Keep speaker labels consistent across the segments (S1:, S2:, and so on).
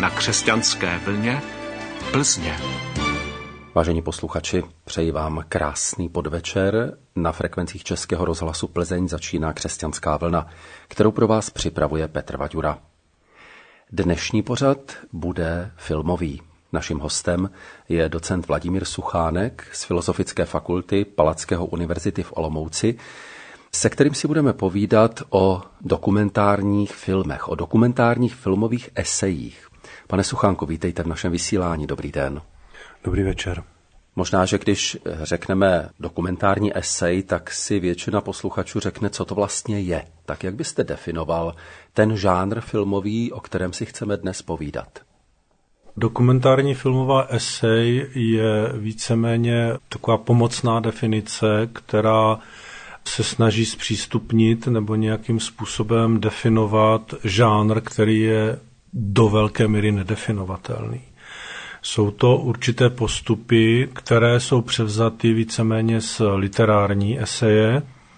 S1: na Křesťanské vlně Plzně.
S2: Vážení posluchači, přeji vám krásný podvečer. Na frekvencích Českého rozhlasu Plzeň začíná Křesťanská vlna, kterou pro vás připravuje Petr Vaďura. Dnešní pořad bude filmový. Naším hostem je docent Vladimír Suchánek z Filozofické fakulty Palackého univerzity v Olomouci, se kterým si budeme povídat o dokumentárních filmech, o dokumentárních filmových esejích. Pane Suchánku, vítejte v našem vysílání. Dobrý den.
S3: Dobrý večer.
S2: Možná, že když řekneme dokumentární esej, tak si většina posluchačů řekne, co to vlastně je. Tak jak byste definoval ten žánr filmový, o kterém si chceme dnes povídat?
S3: Dokumentární filmová esej je víceméně taková pomocná definice, která se snaží zpřístupnit nebo nějakým způsobem definovat žánr, který je do velké míry nedefinovatelný. Jsou to určité postupy, které jsou převzaty víceméně z literární eseje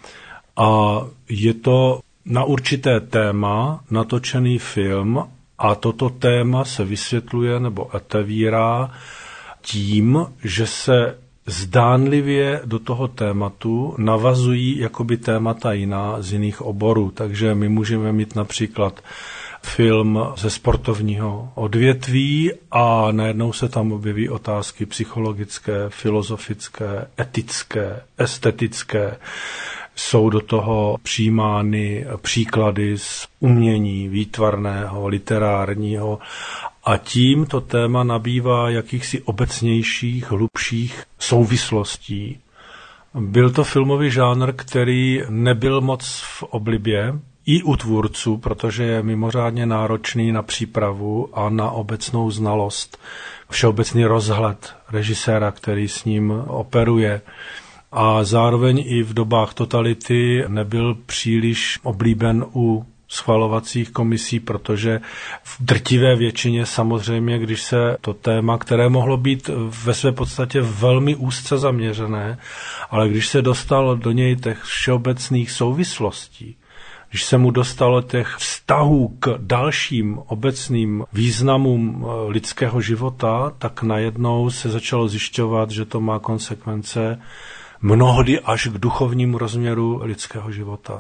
S3: a je to na určité téma natočený film a toto téma se vysvětluje nebo otevírá tím, že se zdánlivě do toho tématu navazují jakoby témata jiná z jiných oborů. Takže my můžeme mít například film ze sportovního odvětví a najednou se tam objeví otázky psychologické, filozofické, etické, estetické. Jsou do toho přijímány příklady z umění výtvarného, literárního a tím to téma nabývá jakýchsi obecnějších, hlubších souvislostí. Byl to filmový žánr, který nebyl moc v oblibě i u tvůrců, protože je mimořádně náročný na přípravu a na obecnou znalost, všeobecný rozhled režiséra, který s ním operuje. A zároveň i v dobách totality nebyl příliš oblíben u schvalovacích komisí, protože v drtivé většině samozřejmě, když se to téma, které mohlo být ve své podstatě velmi úzce zaměřené, ale když se dostalo do něj těch všeobecných souvislostí, když se mu dostalo těch vztahů k dalším obecným významům lidského života, tak najednou se začalo zjišťovat, že to má konsekvence mnohdy až k duchovnímu rozměru lidského života.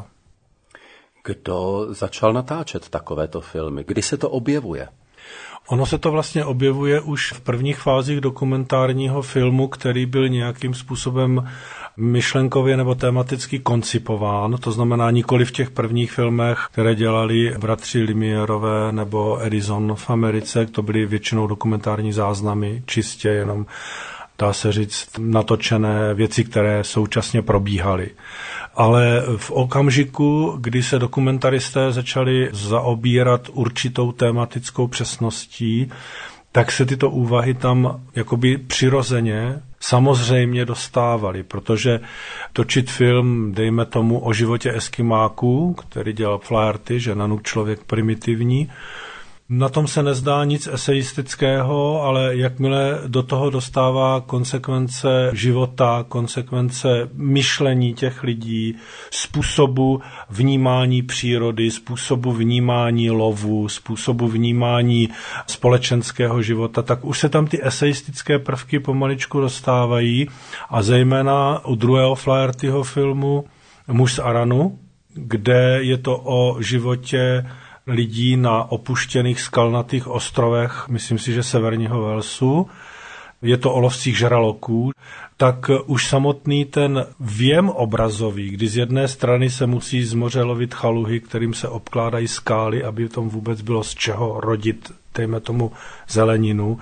S2: Kdo začal natáčet takovéto filmy? Kdy se to objevuje?
S3: Ono se to vlastně objevuje už v prvních fázích dokumentárního filmu, který byl nějakým způsobem myšlenkově nebo tematicky koncipován. To znamená nikoli v těch prvních filmech, které dělali bratři Lumiérové nebo Edison v Americe. To byly většinou dokumentární záznamy, čistě jenom, dá se říct, natočené věci, které současně probíhaly. Ale v okamžiku, kdy se dokumentaristé začali zaobírat určitou tematickou přesností, tak se tyto úvahy tam jakoby přirozeně samozřejmě dostávaly, protože točit film, dejme tomu, o životě Eskimáků, který dělal Flaherty, že Nanuk člověk primitivní, na tom se nezdá nic eseistického, ale jakmile do toho dostává konsekvence života, konsekvence myšlení těch lidí, způsobu vnímání přírody, způsobu vnímání lovu, způsobu vnímání společenského života, tak už se tam ty eseistické prvky pomaličku dostávají a zejména u druhého Flahertyho filmu Muž z Aranu, kde je to o životě lidí na opuštěných skalnatých ostrovech, myslím si, že severního Walesu, je to o lovcích žraloků, tak už samotný ten věm obrazový, kdy z jedné strany se musí z moře lovit chaluhy, kterým se obkládají skály, aby tam vůbec bylo z čeho rodit, dejme tomu, zeleninu,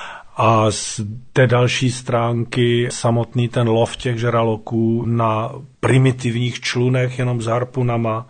S3: a z té další stránky samotný ten lov těch žraloků na primitivních člunech jenom s harpunama,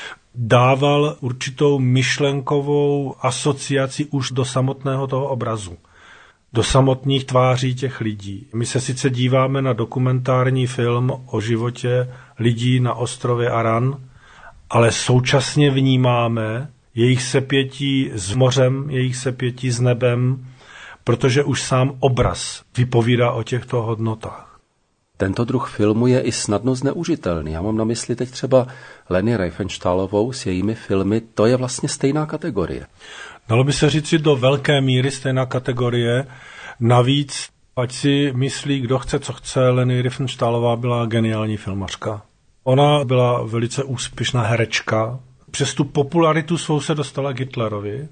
S3: dával určitou myšlenkovou asociaci už do samotného toho obrazu, do samotných tváří těch lidí. My se sice díváme na dokumentární film o životě lidí na ostrově Aran, ale současně vnímáme jejich sepětí s mořem, jejich sepětí s nebem, protože už sám obraz vypovídá o těchto hodnotách.
S2: Tento druh filmu je i snadno zneužitelný. Já mám na mysli teď třeba Leni Riefenstahlovou s jejími filmy. To je vlastně stejná kategorie.
S3: Dalo by se říct si do velké míry stejná kategorie. Navíc, ať si myslí, kdo chce, co chce, Leni Riefenstahlová byla geniální filmařka. Ona byla velice úspěšná herečka. Přes tu popularitu svou se dostala k Hitlerovi.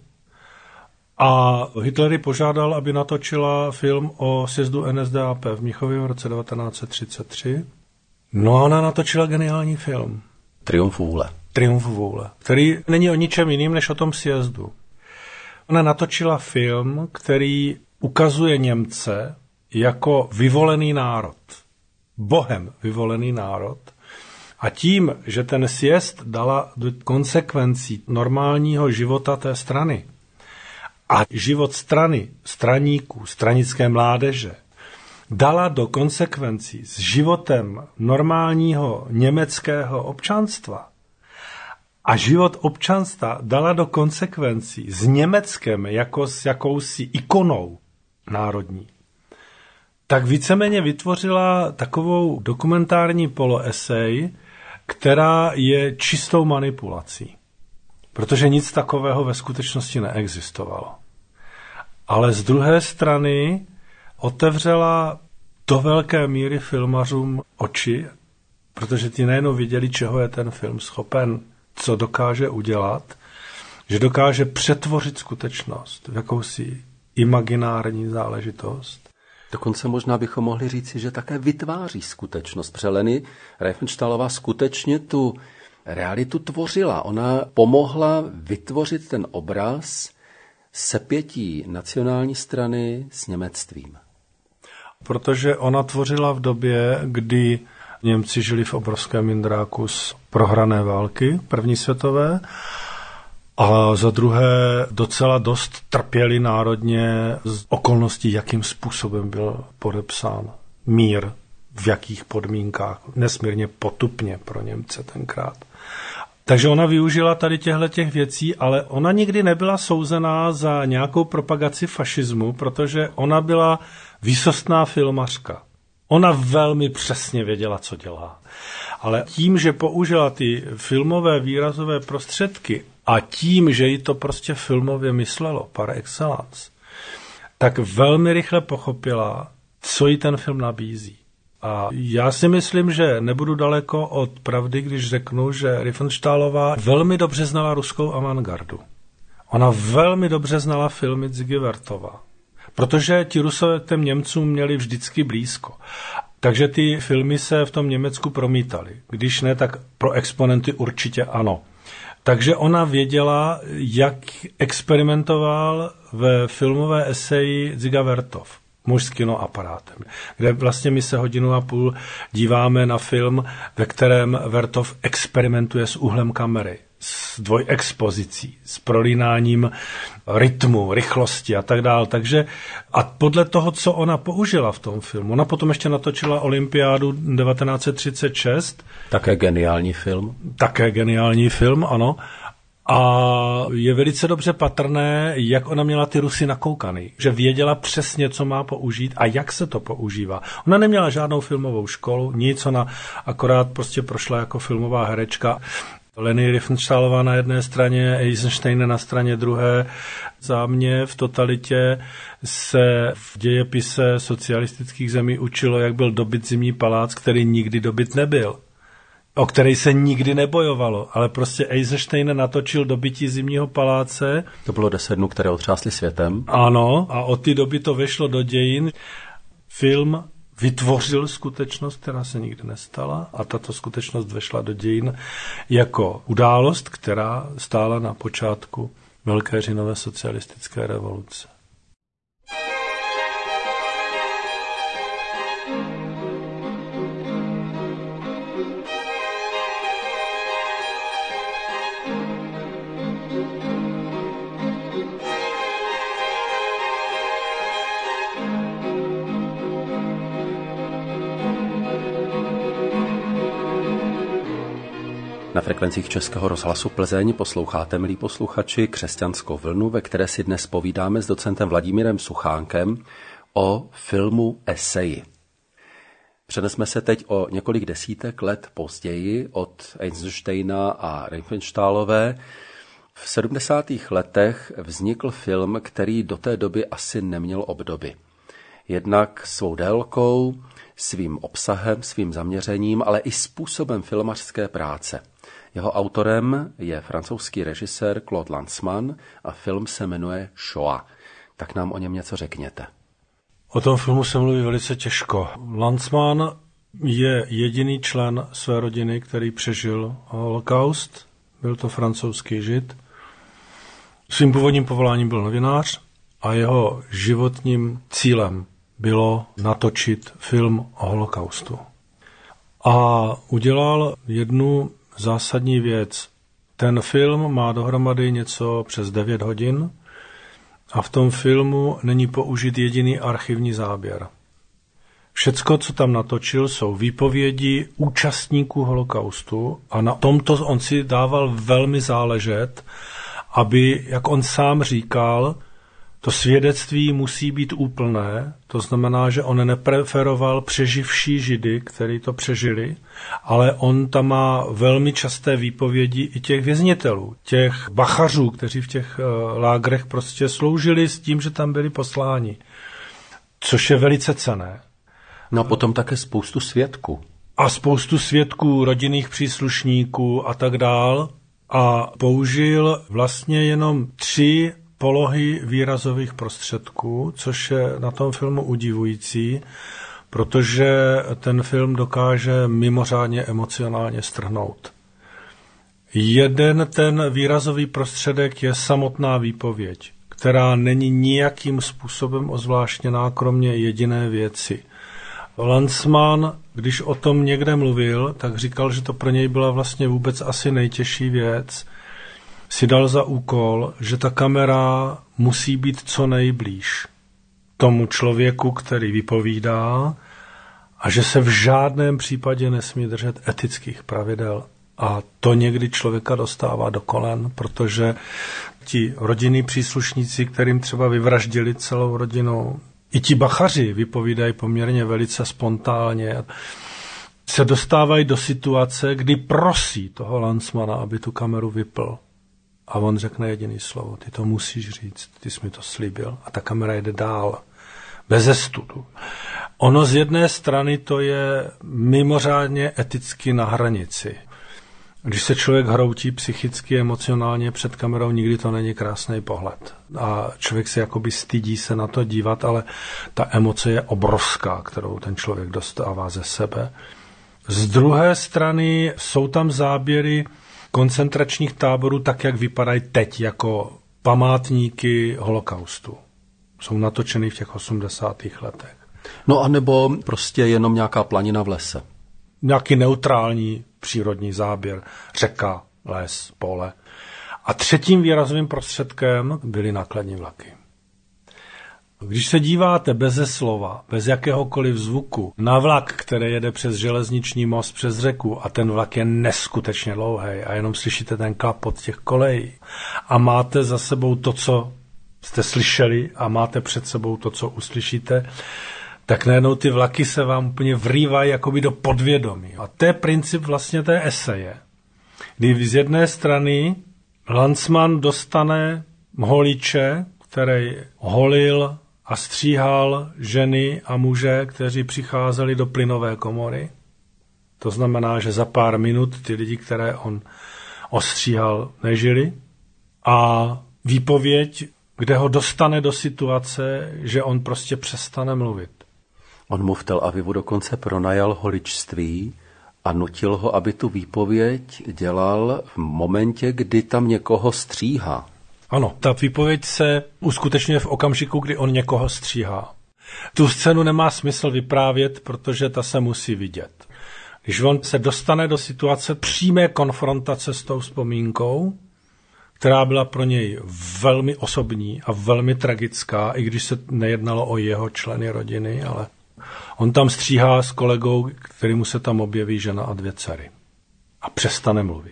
S3: A Hitler ji požádal, aby natočila film o sjezdu NSDAP v Mnichově v roce 1933. No a ona natočila geniální film.
S2: Triumf vůle.
S3: Triumf vůle, který není o ničem jiným, než o tom sjezdu. Ona natočila film, který ukazuje Němce jako vyvolený národ. Bohem vyvolený národ. A tím, že ten sjezd dala do konsekvencí normálního života té strany a život strany, straníků, stranické mládeže, dala do konsekvencí s životem normálního německého občanstva a život občanstva dala do konsekvencí s Německem jako s jakousi ikonou národní, tak víceméně vytvořila takovou dokumentární poloesej, která je čistou manipulací. Protože nic takového ve skutečnosti neexistovalo. Ale z druhé strany otevřela do velké míry filmařům oči, protože ti nejenom viděli, čeho je ten film schopen, co dokáže udělat, že dokáže přetvořit skutečnost v jakousi imaginární záležitost.
S2: Dokonce možná bychom mohli říci, že také vytváří skutečnost. Protože Leni Riefenstahlová skutečně tu realitu tvořila. Ona pomohla vytvořit ten obraz sepětí nacionální strany s němectvím.
S3: Protože ona tvořila v době, kdy Němci žili v obrovském mindráku z prohrané války první světové a za druhé docela dost trpěli národně z okolností, jakým způsobem byl podepsán mír, v jakých podmínkách, nesmírně potupně pro Němce tenkrát. Takže ona využila tady těch věcí, ale ona nikdy nebyla souzená za nějakou propagaci fašismu, protože ona byla výsostná filmařka. Ona velmi přesně věděla, co dělá. Ale tím, že použila ty filmové výrazové prostředky a tím, že jí to prostě filmově myslelo par excellence, tak velmi rychle pochopila, co jí ten film nabízí. A já si myslím, že nebudu daleko od pravdy, když řeknu, že Riefenstahlová velmi dobře znala ruskou avantgardu. Ona velmi dobře znala filmy Ziggy Vertova, protože ti Rusové k těm Němcům měli vždycky blízko. Takže ty filmy se v tom Německu promítaly. Když ne, tak pro exponenty určitě ano. Takže ona věděla, jak experimentoval ve filmové eseji Ziggy Vertov, Muž s kinoaparátem, kde vlastně my se 1.5 hodiny díváme na film, ve kterém Vertov experimentuje s úhlem kamery, s dvojexpozicí, s prolínáním rytmu, rychlosti a tak dále. Takže a podle toho, co ona použila v tom filmu, ona potom ještě natočila Olympiádu 1936.
S2: Také geniální film.
S3: Také geniální film, ano. A je velice dobře patrné, jak ona měla ty Rusy nakoukaný, že věděla přesně, co má použít a jak se to používá. Ona neměla žádnou filmovou školu, nic, ona akorát prostě prošla jako filmová herečka. Leni Riefenstahlová na jedné straně, Eisenstein na straně druhé. Za mě v totalitě se v dějepise socialistických zemí učilo, jak byl dobyt Zimní palác, který nikdy dobyt nebyl, o který se nikdy nebojovalo, ale prostě Eisenstein natočil dobytí Zimního paláce.
S2: To bylo 10 dnů, které otřásly světem.
S3: Ano, a od té doby to vešlo do dějin. Film vytvořil skutečnost, která se nikdy nestala, a tato skutečnost vešla do dějin jako událost, která stála na počátku Velké říjnové socialistické revoluce.
S2: Na frekvencích Českého rozhlasu Plzeň posloucháte, milí posluchači, Křesťanskou vlnu, ve které si dnes povídáme s docentem Vladimírem Suchánkem o filmu Eseji. Přenesme se teď o několik desítek let později od Eisensteina a Riefenstahlové V 70. letech vznikl film, který do té doby asi neměl obdoby. Jednak svou délkou, svým obsahem, svým zaměřením, ale i způsobem filmařské práce. Jeho autorem je francouzský režisér Claude Lanzmann a film se jmenuje Shoah. Tak nám o něm něco řekněte.
S3: O tom filmu se mluví velice těžko. Lanzmann je jediný člen své rodiny, který přežil holokaust. Byl to francouzský žid. Svým původním povoláním byl novinář a jeho životním cílem bylo natočit film o holokaustu. A udělal jednu zásadní věc. Ten film má dohromady něco přes 9 hodin a v tom filmu není použit jediný archivní záběr. Všecko, co tam natočil, jsou výpovědi účastníků holokaustu a na tomto on si dával velmi záležet, aby, jak on sám říkal, to svědectví musí být úplné, to znamená, že on nepreferoval přeživší židy, kteří to přežili, ale on tam má velmi časté výpovědi i těch věznitelů, těch bachařů, kteří v těch lágrech prostě sloužili s tím, že tam byli posláni, což je velice cenné.
S2: No a potom také spoustu svědků.
S3: A spoustu svědků, rodinných příslušníků a tak dál. A použil vlastně jenom 3 polohy výrazových prostředků, což je na tom filmu udivující, protože ten film dokáže mimořádně emocionálně strhnout. Jeden ten výrazový prostředek je samotná výpověď, která není nijakým způsobem ozvláštněná, kromě jediné věci. Lanzmann, když o tom někde mluvil, tak říkal, že to pro něj byla vlastně vůbec asi nejtěžší věc. Si dal za úkol, že ta kamera musí být co nejblíž tomu člověku, který vypovídá, a že se v žádném případě nesmí držet etických pravidel. A to někdy člověka dostává do kolen, protože ti rodinní příslušníci, kterým třeba vyvraždili celou rodinu, i ti bachaři vypovídají poměrně velice spontánně, se dostávají do situace, kdy prosí toho Lanzmanna, aby tu kameru vypl. A on řekne jediný slovo: ty to musíš říct, ty jsi mi to slíbil. A ta kamera jede dál, beze studu. Ono z jedné strany to je mimořádně eticky na hranici. Když se člověk hroutí psychicky, emocionálně před kamerou, nikdy to není krásný pohled. A člověk se jakoby stydí se na to dívat, ale ta emoce je obrovská, kterou ten člověk dostává ze sebe. Z druhé strany jsou tam záběry koncentračních táborů tak, jak vypadají teď, jako památníky holokaustu. Jsou natočeny v těch 80. letech.
S2: No a nebo prostě jenom nějaká planina v lese.
S3: Nějaký neutrální přírodní záběr, řeka, les, pole. A třetím výrazovým prostředkem byly nákladní vlaky. Když se díváte beze slova, bez jakéhokoliv zvuku, na vlak, který jede přes železniční most, přes řeku, a ten vlak je neskutečně dlouhý a jenom slyšíte ten klapot těch kolejí a máte za sebou to, co jste slyšeli, a máte před sebou to, co uslyšíte, tak najednou ty vlaky se vám úplně vrývají jakoby do podvědomí. A to je princip vlastně té eseje. Kdy z jedné strany Lanzmann dostane holiče, který holil a stříhal ženy a muže, kteří přicházeli do plynové komory. To znamená, že za pár minut ty lidi, které on ostříhal, nežili. A výpověď, kde ho dostane do situace, že on prostě přestane mluvit.
S2: On mu v Tel Avivu dokonce pronajal holičství a nutil ho, aby tu výpověď dělal v momentě, kdy tam někoho stříhá.
S3: Ano, ta výpověď se uskutečňuje v okamžiku, kdy on někoho stříhá. Tu scénu nemá smysl vyprávět, protože ta se musí vidět. Když on se dostane do situace přímé konfrontace s tou vzpomínkou, která byla pro něj velmi osobní a velmi tragická, i když se nejednalo o jeho členy rodiny, ale on tam stříhá s kolegou, kterému se tam objeví žena a 2 dcery. A přestane mluvit.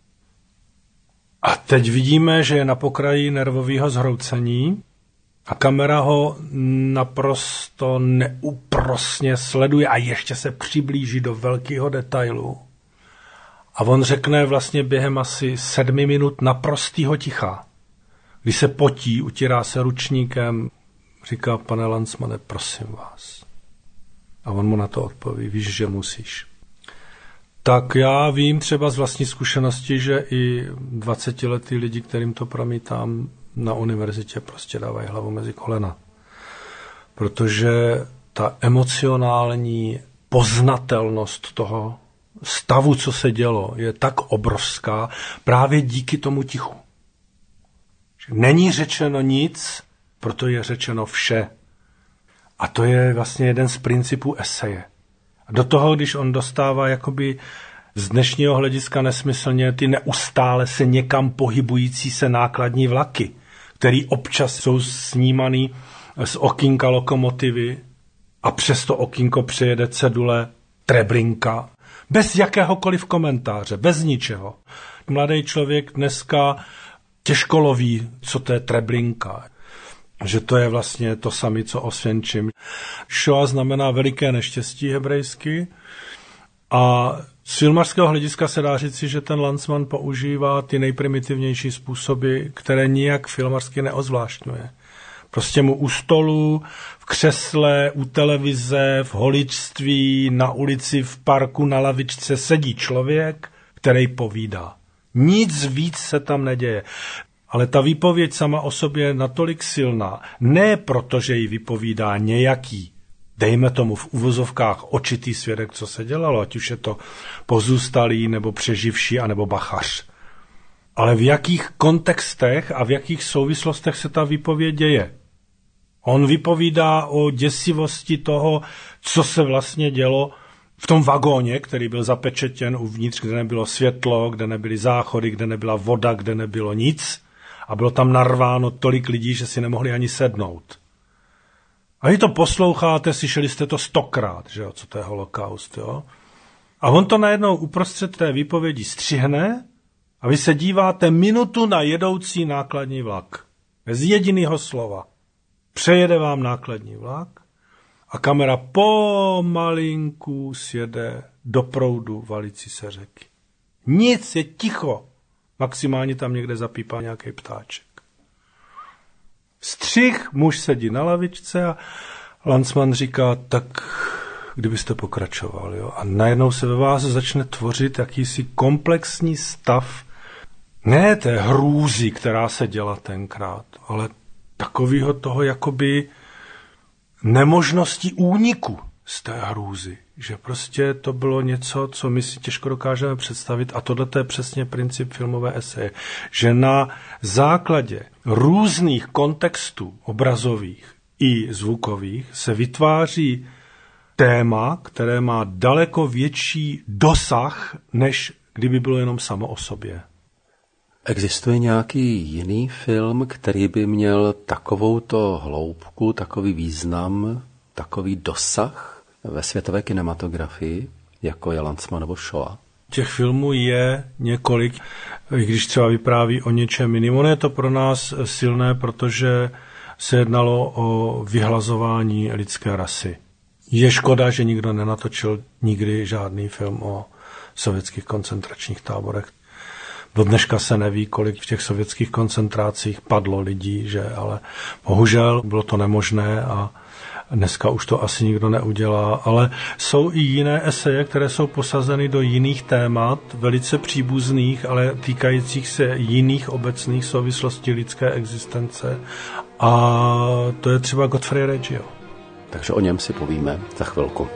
S3: A teď vidíme, že je na pokraji nervového zhroucení a kamera ho naprosto neúprosně sleduje a ještě se přiblíží do velkého detailu. A on řekne vlastně během asi 7 minut naprostýho ticha. Když se potí, utírá se ručníkem, říká: pane Landsmane, prosím vás. A on mu na to odpoví: víš, že musíš. Tak já vím třeba z vlastní zkušenosti, že i 20letý lidi, kterým to promítám na univerzitě, prostě dávají hlavu mezi kolena. Protože ta emocionální poznatelnost toho stavu, co se dělo, je tak obrovská právě díky tomu tichu. Není řečeno nic, proto je řečeno vše. A to je vlastně jeden z principů eseje. A do toho, když on dostává jakoby z dnešního hlediska nesmyslně ty neustále se někam pohybující se nákladní vlaky, který občas jsou snímaný z okýnka lokomotivy a přes to okýnko přejede cedule Treblinka, bez jakéhokoliv komentáře, bez ničeho. Mladý člověk dneska těžko loví, co to je Treblinka. Že to je vlastně to samé, co Osvěnčim. Šoa znamená veliké neštěstí hebrejsky a z filmařského hlediska se dá říci, že ten Landsman používá ty nejprimitivnější způsoby, které nijak filmařsky neozvláštňuje. Prostě mu u stolu, v křesle, u televize, v holičství, na ulici, v parku, na lavičce sedí člověk, který povídá. Nic víc se tam neděje. Ale ta výpověď sama o sobě je natolik silná, ne proto, že ji vypovídá nějaký, dejme tomu v uvozovkách očitý svědek, co se dělalo, ať už je to pozůstalý, nebo přeživší, anebo bachař. Ale v jakých kontextech a v jakých souvislostech se ta výpověď děje. On vypovídá o děsivosti toho, co se vlastně dělo v tom vagóně, který byl zapečetěn uvnitř, kde nebylo světlo, kde nebyly záchody, kde nebyla voda, kde nebylo nic. A bylo tam narváno tolik lidí, že si nemohli ani sednout. A vy to posloucháte, slyšeli jste to 100krát, že jo, co to je holokaust, jo. A on to najednou uprostřed té výpovědi střihne a vy se díváte minutu na jedoucí nákladní vlak. Bez jediného slova. Přejede vám nákladní vlak a kamera pomalinku sjede do proudu valící se řeky. Nic, je ticho. Maximálně tam někde zapípá nějaký ptáček. Střih, muž sedí na lavičce a Landsman říká: tak kdybyste pokračoval. Jo? A najednou se ve vás začne tvořit jakýsi komplexní stav, ne té hrůzy, která se děla tenkrát, ale takového toho jakoby nemožnosti úniku z té hrůzy. Že prostě to bylo něco, co my si těžko dokážeme představit a tohle je přesně princip filmové eseje. Že na základě různých kontextů obrazových i zvukových se vytváří téma, které má daleko větší dosah, než kdyby bylo jenom samo o sobě.
S2: Existuje nějaký jiný film, který by měl takovouto hloubku, takový význam, takový dosah ve světové kinematografii, jako je Landsmanovo Shoah?
S3: Těch filmů je několik, i když třeba vypráví o něčem jiným. Ono je to pro nás silné, protože se jednalo o vyhlazování lidské rasy. Je škoda, že nikdo nenatočil nikdy žádný film o sovětských koncentračních táborech. Do dneška se neví, kolik v těch sovětských koncentrácích padlo lidí, že, ale bohužel bylo to nemožné a dneska už to asi nikdo neudělá, ale jsou i jiné eseje, které jsou posazeny do jiných témat, velice příbuzných, ale týkajících se jiných obecných souvislostí lidské existence. A to je třeba Godfrey Reggio.
S2: Takže o něm si povíme za chvilku.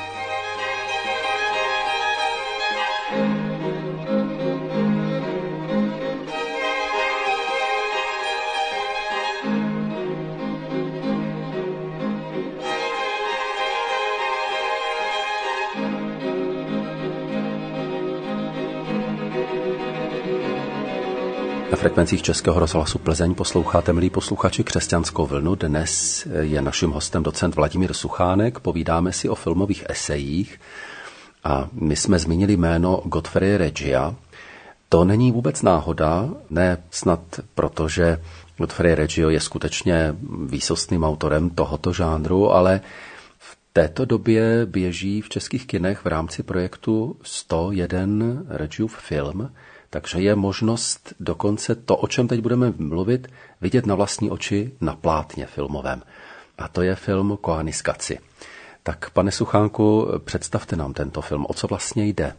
S2: Na frekvencích Českého rozhlasu Plzeň posloucháte, milí posluchači, Křesťanskou vlnu. Dnes je naším hostem docent Vladimír Suchánek. Povídáme si o filmových esejích a my jsme zmínili jméno Godfrey Reggia. To není vůbec náhoda, ne snad proto, že Godfrey Reggio je skutečně výsostným autorem tohoto žánru, ale v této době běží v českých kinech v rámci projektu 101 Regiův film, takže je možnost dokonce to, o čem teď budeme mluvit, vidět na vlastní oči na plátně filmovém. A to je film Koaniskaci. Tak, pane Suchánku, představte nám tento film. O co vlastně jde?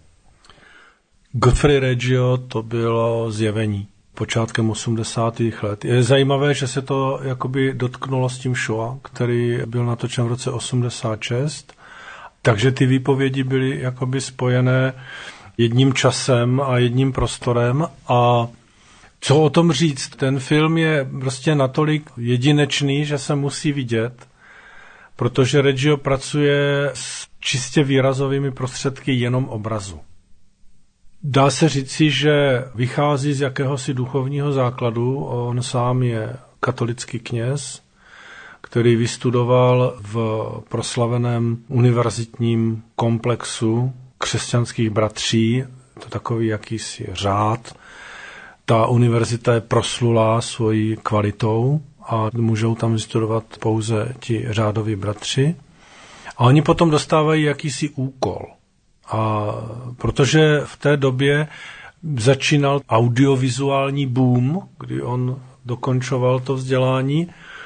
S3: Godfrey Reggio, to bylo Zjevení počátkem 80. let. Je zajímavé, že se to jakoby dotknulo s tím Shoah, který byl natočen v roce 86, takže ty výpovědi byly jakoby spojené jedním časem a jedním prostorem. A co o tom říct? Ten film je prostě natolik jedinečný, že se musí vidět, protože Reggio pracuje s čistě výrazovými prostředky jenom obrazu. Dá se říci, že vychází z jakéhosi duchovního základu. On sám je katolický kněz, který vystudoval v proslaveném univerzitním komplexu křesťanských bratří. To je takový jakýsi řád. Ta univerzita je proslulá svojí kvalitou a můžou tam vystudovat pouze ti řádoví bratři. A oni potom dostávají jakýsi úkol. A protože v té době začínal audiovizuální boom, kdy on dokončoval to vzdělání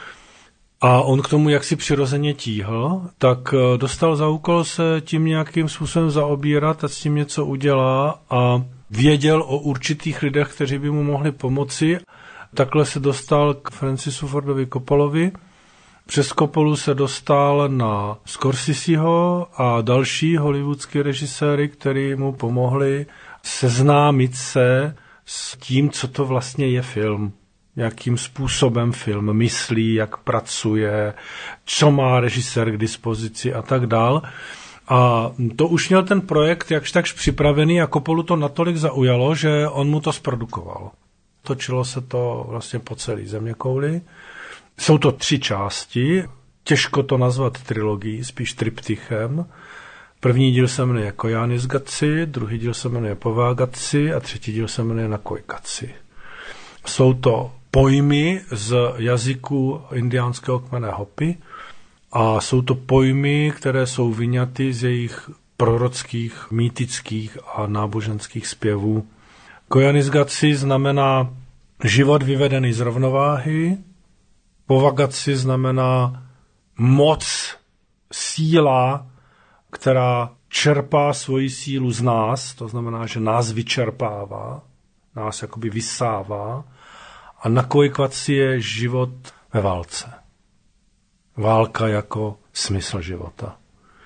S3: a on k tomu jaksi přirozeně tíhl, tak dostal za úkol se tím nějakým způsobem zaobírat a s tím něco udělá a věděl o určitých lidech, kteří by mu mohli pomoci. Takhle se dostal k Francisu Fordovi Coppolovi. Přes Coppolu se dostal na Scorseseho a další hollywoodský režiséry, kteří mu pomohli seznámit se s tím, co to vlastně je film. Jakým způsobem film myslí, jak pracuje, co má režisér k dispozici a tak dál. A to už měl ten projekt jakž takž připravený a Coppolu to natolik zaujalo, že on mu to zprodukoval. Točilo se to vlastně po celé zeměkouli. Jsou to 3 části, těžko to nazvat trilogií, spíš triptychem. První díl se jmenuje Koaniskaci, druhý díl se jmenuje Povágaci a třetí díl se jmenuje Nakoikaci. Jsou to pojmy z jazyku indiánského kmene Hopi a jsou to pojmy, které jsou vyňaty z jejich prorockých, mýtických a náboženských zpěvů. Koaniskaci znamená život vyvedený z rovnováhy, Povagaci znamená moc, síla, která čerpá svoji sílu z nás, to znamená, že nás vyčerpává, nás jakoby vysává. A Nakoikaci je život ve válce. Válka jako smysl života.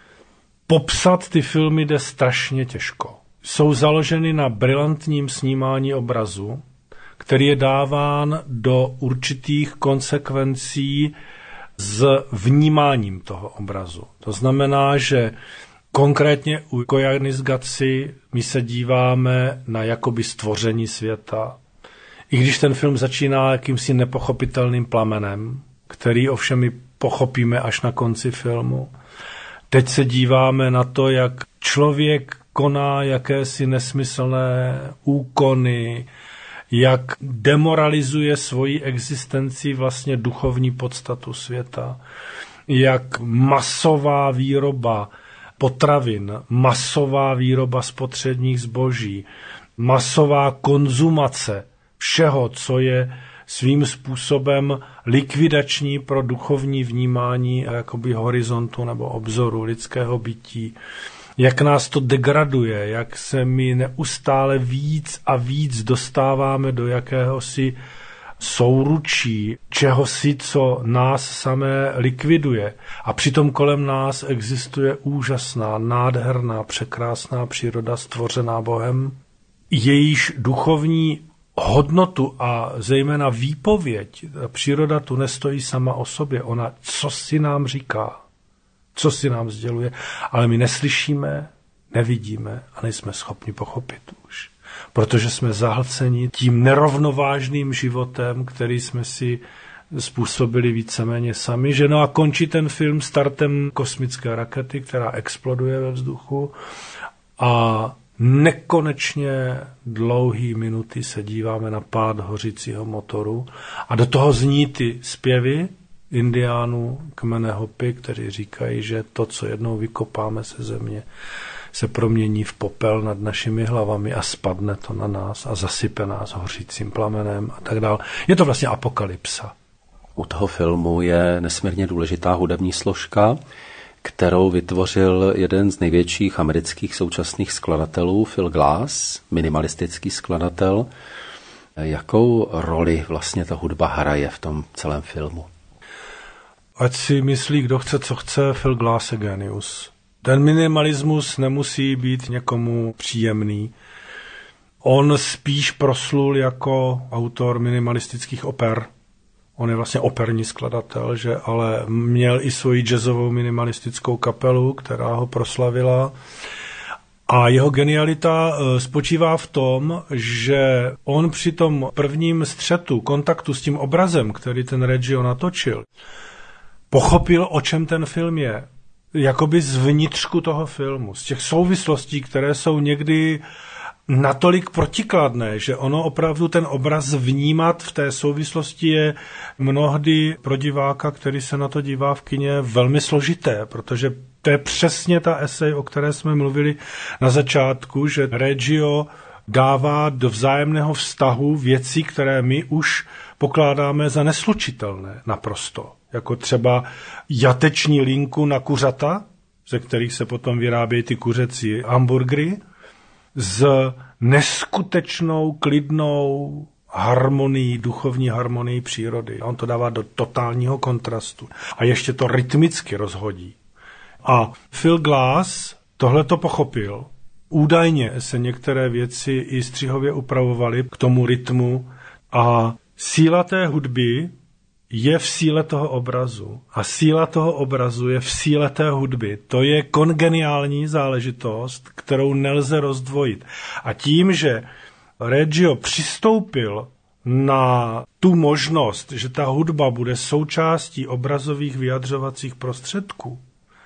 S3: Popsat ty filmy jde strašně těžko. Jsou založeny na brilantním snímání obrazu, který je dáván do určitých konsekvencí s vnímáním toho obrazu. To znamená, že konkrétně u Koaniskaci my se díváme na jakoby stvoření světa, i když ten film začíná jakýmsi nepochopitelným plamenem, který ovšem my pochopíme až na konci filmu. Teď se díváme na to, jak člověk koná jakési nesmyslné úkony, jak demoralizuje svoji existenci vlastně duchovní podstatu světa, jak masová výroba potravin, masová výroba spotřebních zboží, masová konzumace všeho, co je svým způsobem likvidační pro duchovní vnímání jakoby horizontu nebo obzoru lidského bytí, jak nás to degraduje, jak se my neustále víc a víc dostáváme do jakéhosi souručí, čehosi, co nás samé likviduje. A přitom kolem nás existuje úžasná, nádherná, překrásná příroda stvořená Bohem. Jejíž duchovní hodnotu a zejména výpověď, příroda tu nestojí sama o sobě, ona co si nám říká, co si nám sděluje, ale my neslyšíme, nevidíme a nejsme schopni pochopit už. Protože jsme zahlceni tím nerovnovážným životem, který jsme si způsobili víceméně sami. Že no a končí ten film startem kosmické rakety, která exploduje ve vzduchu a nekonečně dlouhý minuty se díváme na pád hořícího motoru a do toho zní ty zpěvy indiánů, kmene Hopi, kteří říkají, že to, co jednou vykopáme ze země, se promění v popel nad našimi hlavami a spadne to na nás a zasype nás hořícím plamenem a tak dále. Je to vlastně apokalypsa.
S2: U toho filmu je nesmírně důležitá hudební složka, kterou vytvořil jeden z největších amerických současných skladatelů, Phil Glass, minimalistický skladatel. Jakou roli vlastně ta hudba hraje v tom celém filmu?
S3: Ať si myslí, kdo chce, co chce, Phil Glass je genius. Ten minimalismus nemusí být někomu příjemný. On spíš proslul jako autor minimalistických oper. On je vlastně operní skladatel, že ale měl i svoji jazzovou minimalistickou kapelu, která ho proslavila. A jeho genialita spočívá v tom, že on při tom prvním střetu, kontaktu s tím obrazem, který ten Reggio natočil, pochopil, o čem ten film je. Jakoby z vnitřku toho filmu, z těch souvislostí, které jsou někdy natolik protikladné, že ono opravdu ten obraz vnímat v té souvislosti je mnohdy pro diváka, který se na to dívá v kině, velmi složité, protože to je přesně ta esej, o které jsme mluvili na začátku, že Reggio dává do vzájemného vztahu věci, které my už pokládáme za neslučitelné naprosto. Jako třeba jateční linku na kuřata, ze kterých se potom vyrábějí ty kuřecí hamburgery, s neskutečnou, klidnou harmonii, duchovní harmonii přírody. On to dává do totálního kontrastu. A ještě to rytmicky rozhodí. A Phil Glass tohleto pochopil. Údajně se některé věci i střihově upravovaly k tomu rytmu a síla té hudby je v síle toho obrazu. A síla toho obrazu je v síle té hudby. To je kongeniální záležitost, kterou nelze rozdvojit. A tím, že Reggio přistoupil na tu možnost, že ta hudba bude součástí obrazových vyjadřovacích prostředků,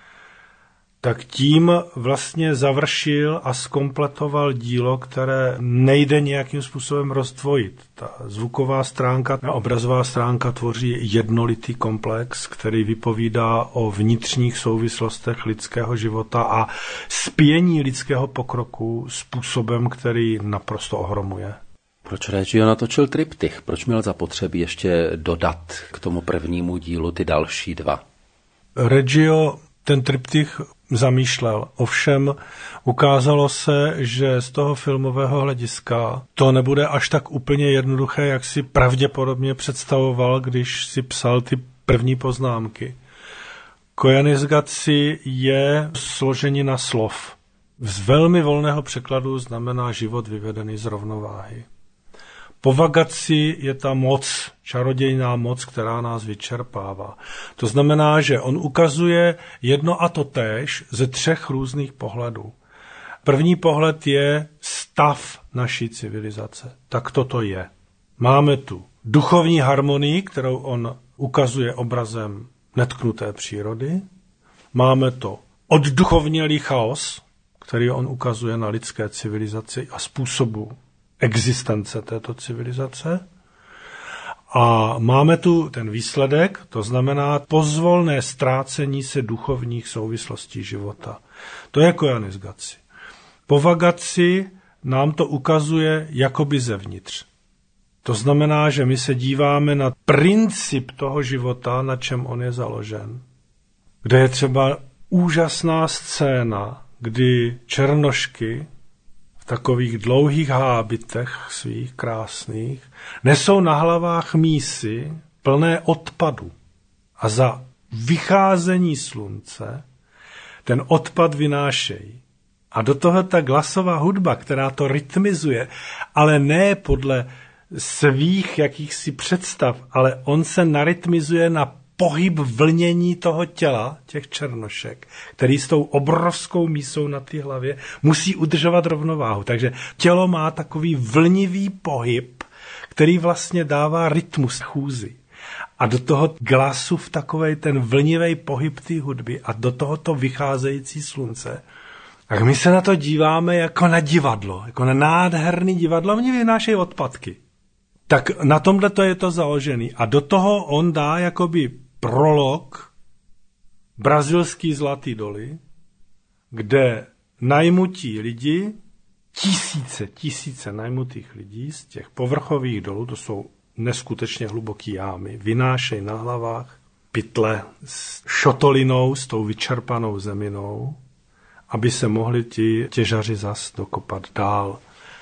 S3: tak tím vlastně završil a zkompletoval dílo, které nejde nějakým způsobem rozdvojit. Ta zvuková stránka a obrazová stránka tvoří jednolitý komplex, který vypovídá o vnitřních souvislostech lidského života a spění lidského pokroku způsobem, který naprosto ohromuje.
S2: Proč Reggio natočil triptych? Proč měl zapotřebí ještě dodat k tomu prvnímu dílu ty další dva?
S3: Reggio ten triptych zamýšlel. Ovšem ukázalo se, že z toho filmového hlediska to nebude až tak úplně jednoduché, jak si pravděpodobně představoval, když si psal ty první poznámky. Kojanisgaci je složenina slov. Z velmi volného překladu znamená život vyvedený z rovnováhy. Povagaci je ta moc, čarodějná moc, která nás vyčerpává. To znamená, že on ukazuje jedno a to též ze 3 různých pohledů. První pohled je stav naší civilizace. Tak toto je. Máme tu duchovní harmonii, kterou on ukazuje obrazem netknuté přírody. Máme to odduchovnělý chaos, který on ukazuje na lidské civilizaci a způsobu existence této civilizace. A máme tu ten výsledek, to znamená pozvolné ztrácení se duchovních souvislostí života. To je kojanisgaci. Povagaci nám to ukazuje jakoby zevnitř. To znamená, že my se díváme na princip toho života, na čem on je založen. Kde je třeba úžasná scéna, kdy černošky v takových dlouhých hábitech svých krásných nesou na hlavách mísy plné odpadu. A za vycházení slunce ten odpad vynášejí. A do toho ta glasová hudba, která to rytmizuje, ale ne podle svých jakýchsi představ, ale on se narytmizuje na pohyb vlnění toho těla, těch černošek, který s tou obrovskou mísou na té hlavě musí udržovat rovnováhu. Takže tělo má takový vlnivý pohyb, který vlastně dává rytmus chůzi. A do toho glasu v takovej ten vlnivý pohyb té hudby a do tohoto vycházející slunce, tak my se na to díváme jako na divadlo, jako na nádherný divadlo, oni vynášejí odpadky. Tak na tomhle to je to založený. A do toho on dá jakoby prolog brazilský Zlatý doly, kde najmutí lidi, tisíce najmutých lidí z těch povrchových dolů, to jsou neskutečně hluboký jámy, vynášejí na hlavách pytle s šotolinou, s tou vyčerpanou zeminou, aby se mohli ti těžaři zas dokopat dál.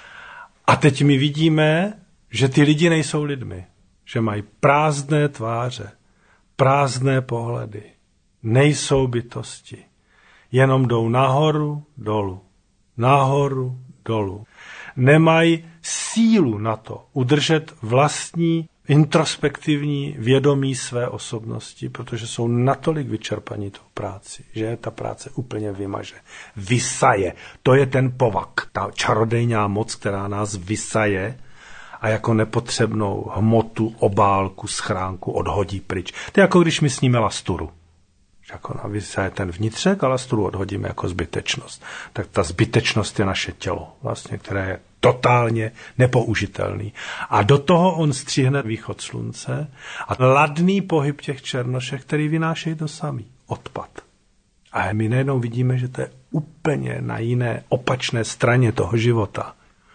S3: A teď my vidíme, že ty lidi nejsou lidmi, že mají prázdné tváře, prázdné pohledy, nejsou bytosti, jenom jdou nahoru, dolu, nahoru, dolu. Nemají sílu na to udržet vlastní introspektivní vědomí své osobnosti, protože jsou natolik vyčerpaní tou práci, že ta práce úplně vymaže. Vysaje. To je ten povak, ta čarodejná moc, která nás vysaje a jako nepotřebnou hmotu, obálku, schránku odhodí pryč. To je jako když my sníme lasturu. Jako vysaje ten vnitřek a lasturu odhodíme jako zbytečnost. Tak ta zbytečnost je naše tělo, vlastně, které je totálně nepoužitelný. A do toho on střihne východ slunce a ladný pohyb těch černošek, který vynášejí to samý, odpad. A my najednou vidíme, že to je úplně na jiné opačné straně toho života.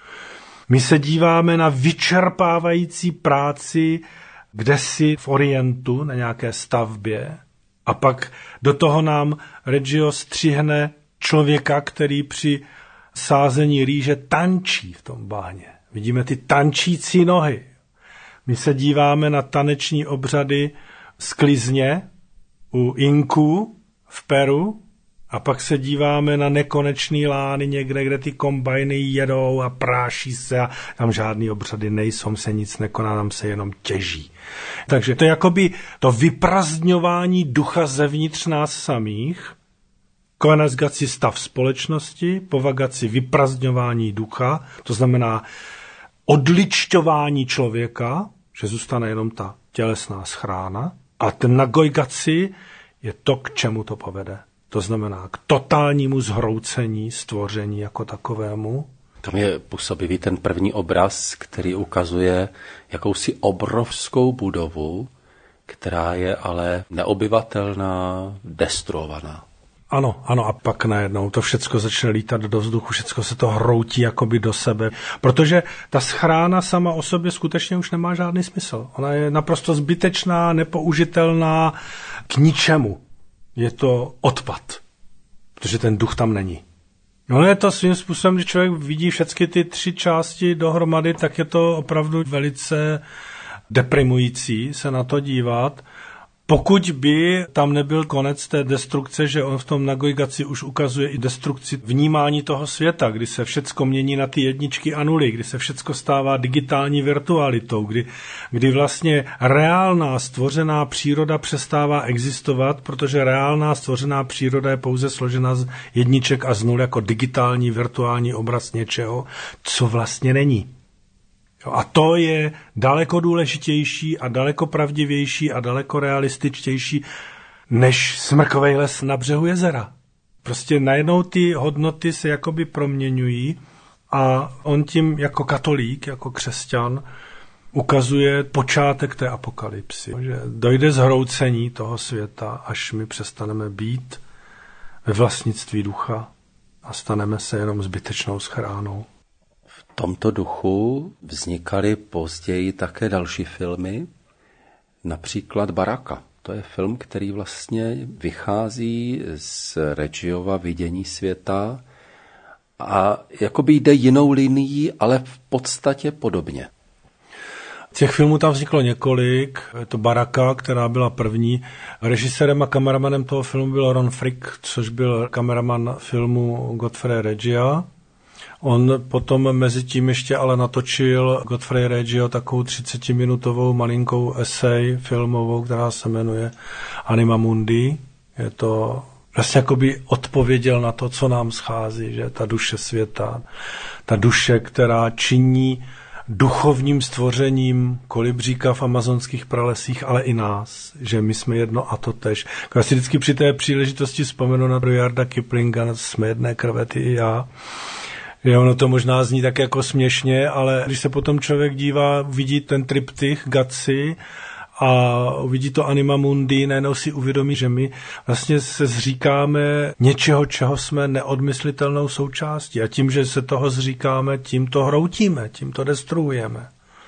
S3: My se díváme na vyčerpávající práci kdesi v Orientu, na nějaké stavbě, a pak do toho nám Reggio střihne člověka, který při sázení rýže tančí v tom bahně. Vidíme ty tančící nohy. My se díváme na taneční obřady sklizně u Inků v Peru a pak se díváme na nekonečný lány někde, kde ty kombajny jedou a práší se a tam žádný obřady nejsou, se nic nekoná, tam se jenom těží. Takže to je jakoby to vyprazdňování ducha zevnitř nás samých, koenesgaci stav společnosti, povagaci vyprazdňování ducha, to znamená odličťování člověka, že zůstane jenom ta tělesná schrána, a ten nagojgaci je to, k čemu to povede. To znamená k totálnímu zhroucení stvoření jako takovému.
S2: Tam je působivý ten první obraz, který ukazuje jakousi obrovskou budovu, která je ale neobyvatelná, destruovaná.
S3: Ano, a pak najednou to všecko začne lítat do vzduchu, všecko se to hroutí jakoby do sebe, protože ta schrána sama o sobě skutečně už nemá žádný smysl. Ona je naprosto zbytečná, nepoužitelná, k ničemu. Je to odpad, protože ten duch tam není. No je to svým způsobem, když člověk vidí všechny ty 3 části dohromady, tak je to opravdu velice deprimující se na to dívat. Pokud by tam nebyl konec té destrukce, že on v tom Nagojgaci už ukazuje i destrukci vnímání toho světa, kdy se všecko mění na ty jedničky a nuly, kdy se všecko stává digitální virtualitou, kdy vlastně reálná stvořená příroda přestává existovat, protože reálná stvořená příroda je pouze složena z jedniček a z nul jako digitální virtuální obraz něčeho, co vlastně není. A to je daleko důležitější a daleko pravdivější a daleko realističtější než smrkovej les na břehu jezera. Prostě najednou ty hodnoty se jakoby proměňují a on tím jako katolík, jako křesťan ukazuje počátek té apokalypsy. Že dojde zhroucení toho světa, až my přestaneme být ve vlastnictví ducha a staneme se jenom zbytečnou schránou.
S2: V tomto duchu vznikaly později také další filmy, například Baraka. To je film, který vlastně vychází z Reggiova vidění světa a jakoby jde jinou linií, ale v podstatě podobně.
S3: Těch filmů tam vzniklo několik. Je to Baraka, která byla první. Režisérem a kameramanem toho filmu byl Ron Frick, což byl kameraman filmu Godfrey Reggia. On potom mezi tím ještě ale natočil Godfrey Reggio takovou 30-minutovou malinkou esej filmovou, která se jmenuje Anima Mundi. Je to vlastně jakoby odpověděl na to, co nám schází, že ta duše světa, ta duše, která činí duchovním stvořením kolibříka v amazonských pralesích, ale i nás, že my jsme jedno a to tež. Já si vždycky při té příležitosti vzpomenu na Rudyarda Kiplinga, jsme jedné krve, ty i já. Jo, ono to možná zní tak jako směšně, ale když se potom člověk dívá, vidí ten triptych Gatsy a uvidí to Anima Mundi, najednou si uvědomí, že my vlastně se zříkáme něčeho, čeho jsme neodmyslitelnou součástí. A tím, že se toho zříkáme, tím to hroutíme, tím to destruujeme.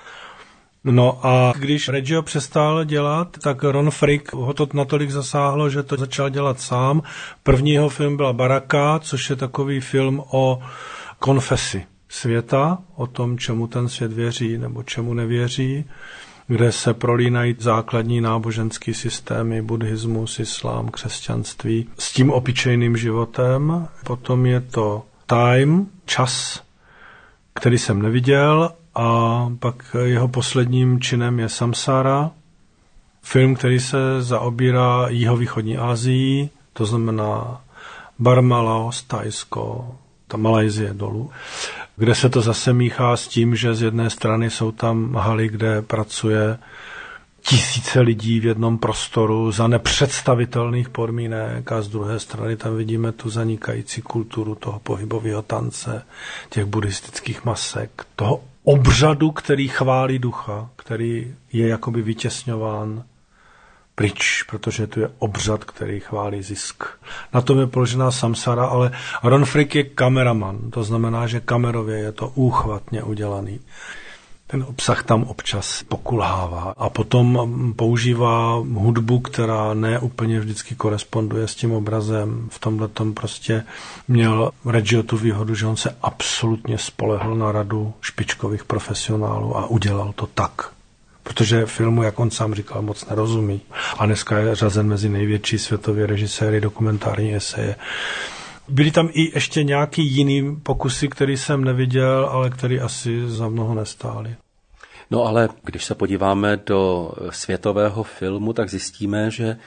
S3: No a když Reggio přestal dělat, tak Ron Frick ho to natolik zasáhlo, že to začal dělat sám. První jeho film byla Baraka, což je takový film o konfesi světa, o tom, čemu ten svět věří nebo čemu nevěří, kde se prolínají základní náboženský systémy, buddhismus, islám, křesťanství s tím obyčejným životem. Potom je to Time, Čas, který jsem neviděl, a pak jeho posledním činem je Samsara, film, který se zaobírá jihovýchodní Asií, to znamená Barma, Laos, Thajsko, ta Malajsie dolů, kde se to zase míchá s tím, že z jedné strany jsou tam haly, kde pracuje tisíce lidí v jednom prostoru za nepředstavitelných podmínek, a z druhé strany tam vidíme tu zanikající kulturu toho pohybového tance, těch buddhistických masek, toho obřadu, který chválí ducha, který je jakoby vytěsňován pryč, protože tu je obřad, který chválí zisk. Na tom je položená Samsara, ale Ron Frick je kameraman, to znamená, že kamerově je to úchvatně udělaný. Ten obsah tam občas pokulhává a potom používá hudbu, která ne úplně vždycky koresponduje s tím obrazem. V tomhletom prostě měl Reggio tu výhodu, že on se absolutně spolehl na radu špičkových profesionálů a udělal to tak. Protože filmu, jak on sám říkal, moc nerozumí. A dneska je řazen mezi největší světové režiséry dokumentární eseje. Byly tam i ještě nějaký jiný pokusy, který jsem neviděl, ale který asi za mnoho nestály.
S2: No ale když se podíváme do světového filmu, tak zjistíme, že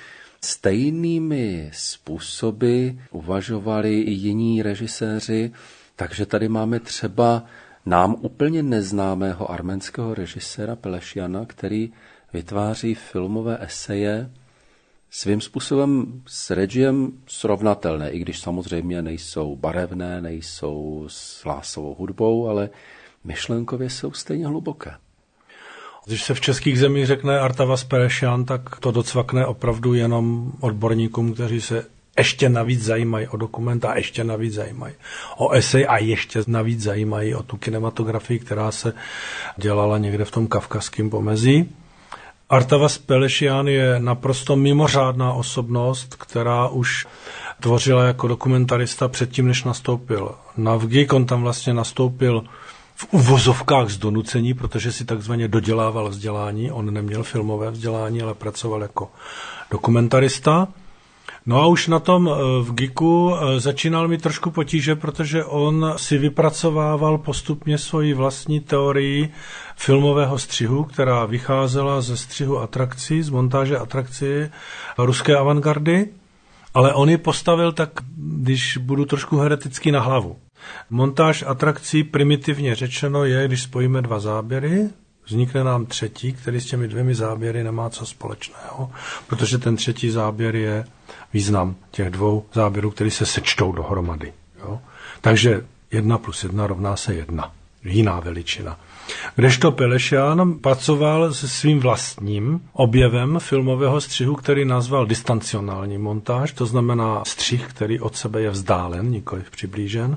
S2: stejnými způsoby uvažovali i jiní režiséři, takže tady máme třeba nám úplně neznámého arménského režiséra Pelešiana, který vytváří filmové eseje svým způsobem s Reggiem srovnatelné, i když samozřejmě nejsou barevné, nejsou s hlásovou hudbou, ale myšlenkově jsou stejně hluboké.
S3: Když se v českých zemích řekne Artavas Pelešian, tak to docvakne opravdu jenom odborníkům, kteří se ještě navíc zajímají o dokument a ještě navíc zajímají o esej a ještě navíc zajímají o tu kinematografii, která se dělala někde v tom kavkazském pomezí. Artavas Pelešian je naprosto mimořádná osobnost, která už tvořila jako dokumentarista předtím, než nastoupil na VGIK. On tam vlastně nastoupil v uvozovkách z donucení, protože si takzvaně dodělával vzdělání. On neměl filmové vzdělání, ale pracoval jako dokumentarista. No a už na tom v GIKu začínal mít trošku potíže, protože on si vypracovával postupně svoji vlastní teorii filmového střihu, která vycházela ze střihu atrakcí, z montáže atrakcí ruské avantgardy, ale on ji postavil tak, když budu trošku hereticky, na hlavu. Montáž atrakcí primitivně řečeno je, když spojíme dva záběry, vznikne nám třetí, který s těmi dvěmi záběry nemá co společného, protože ten třetí záběr je význam těch dvou záběrů, které se sečtou dohromady. Jo? Takže 1 + 1 rovná se 1. Jiná veličina. Kdežto Pelešian pracoval se svým vlastním objevem filmového střihu, který nazval distancionální montáž, to znamená střih, který od sebe je vzdálen, nikoliv přiblížen.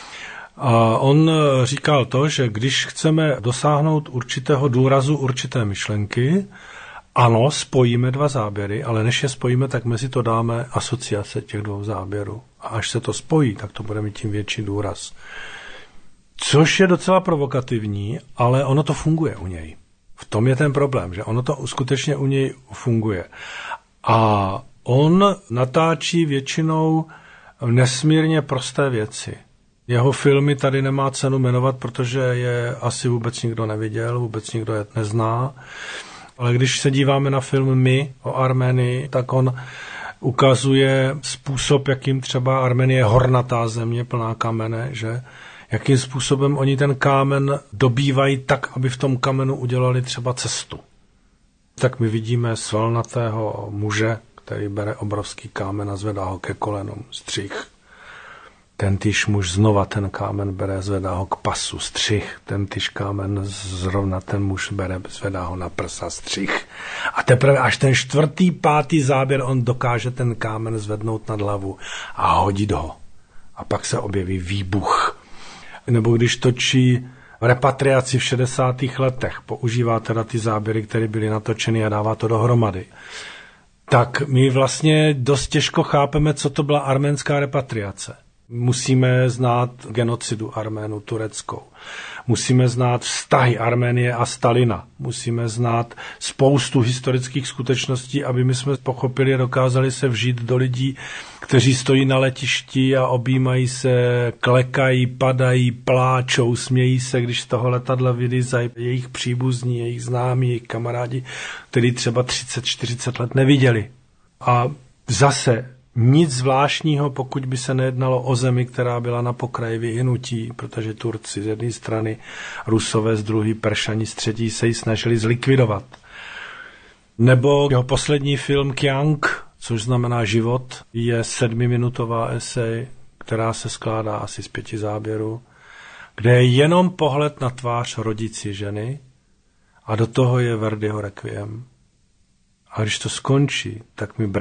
S3: A on říkal to, že když chceme dosáhnout určitého důrazu určité myšlenky, ano, spojíme dva záběry, ale než je spojíme, tak mezi to dáme asociace těch dvou záběrů. A až se to spojí, tak to bude mít tím větší důraz. Což je docela provokativní, ale ono to funguje u něj. V tom je ten problém, že ono to skutečně u něj funguje. A on natáčí většinou nesmírně prosté věci. Jeho filmy tady nemá cenu jmenovat, protože je asi vůbec nikdo neviděl, vůbec nikdo je nezná. Ale když se díváme na film My o Arménii, tak on ukazuje způsob, jakým třeba Arménie je hornatá země, plná kamene, že jakým způsobem oni ten kámen dobývají tak, aby v tom kamenu udělali třeba cestu. Tak my vidíme svalnatého muže, který bere obrovský kámen a zvedá ho ke kolenům, střih. Tentýž muž znova ten kámen bere, zvedá ho k pasu, střih. Tentýž kámen zrovna ten muž bere, zvedá ho na prsa, střih. A teprve až ten 4., 5. záběr on dokáže ten kámen zvednout nad hlavu a hodit ho. A pak se objeví výbuch. Nebo když točí Repatriaci v 60. letech, používá teda ty záběry, které byly natočeny a dává to dohromady. Tak my vlastně dost těžko chápeme, co to byla arménská repatriace. Musíme znát genocidu Arménů tureckou. Musíme znát vztahy Arménie a Stalina. Musíme znát spoustu historických skutečností, aby my jsme pochopili a dokázali se vžít do lidí, kteří stojí na letišti a objímají se, klekají, padají, pláčou, smějí se, když z toho letadla vylizají jejich příbuzní, jejich známí, jejich kamarádi, který třeba 30-40 let neviděli. A zase nic zvláštního, pokud by se nejednalo o zemi, která byla na pokraji vyhnutí, protože Turci z jedné strany, Rusové z druhé, Peršani z třetí se ji snažili zlikvidovat. Nebo jeho poslední film Kyang, což znamená život, je 7minutová esej, která se skládá asi z 5 záběrů, kde je jenom pohled na tvář rodící ženy a do toho je Verdiho Requiem. A když to skončí, tak my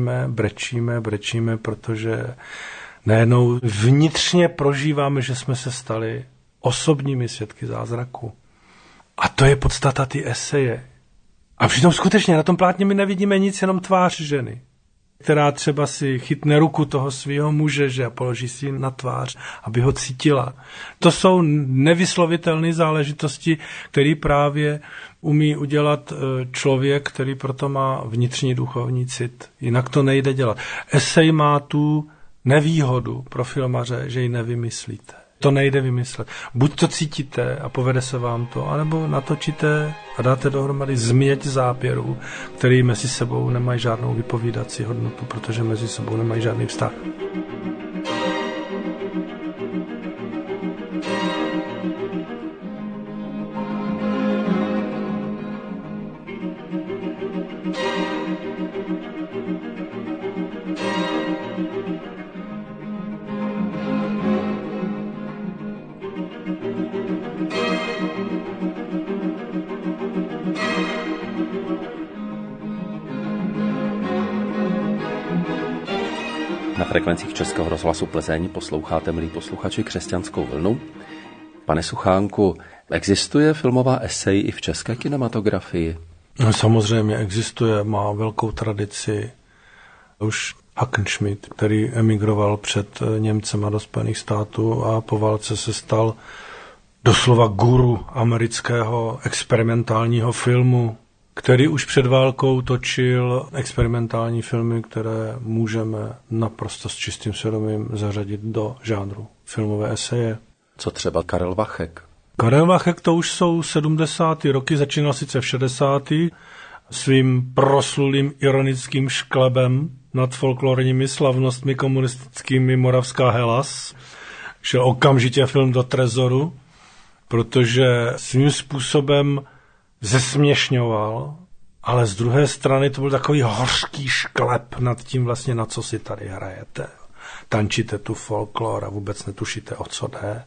S3: brečíme, protože najednou vnitřně prožíváme, že jsme se stali osobními svědky zázraku. A to je podstata ty eseje. A přitom skutečně na tom plátně my nevidíme nic, jenom tvář ženy, která třeba si chytne ruku toho svého muže, že a položí si ji na tvář, aby ho cítila. To jsou nevyslovitelné záležitosti, které právě umí udělat člověk, který proto má vnitřní duchovní cit. Jinak to nejde dělat. Esej má tu nevýhodu pro filmaře, že ji nevymyslíte. To nejde vymyslet. Buď to cítíte a povede se vám to, anebo natočíte a dáte dohromady změť záběrů, který mezi sebou nemají žádnou vypovídací hodnotu, protože mezi sebou nemají žádný vztah.
S2: Na frekvencích Českého rozhlasu Plzeň posloucháte, milí posluchači, Křesťanskou vlnu. Pane Suchánku, existuje filmová esej i v české kinematografii?
S3: No, samozřejmě existuje, má velkou tradici. Už Hackenschmidt, který emigroval před Němcema do Spojených států a po válce se stal doslova guru amerického experimentálního filmu, který už před válkou točil experimentální filmy, které můžeme naprosto s čistým svědomím zařadit do žánru filmové eseje.
S2: Co třeba Karel Vachek?
S3: Karel Vachek to už jsou 70. roky, začínal sice v 60. svým proslulým ironickým šklebem nad folklorními slavnostmi komunistickými Moravská Hellas. Šel okamžitě film do trezoru, protože svým způsobem zesměšňoval, ale z druhé strany to byl takový hořký šklep nad tím vlastně, na co si tady hrajete. Tančíte tu folklor a vůbec netušíte, o co jde.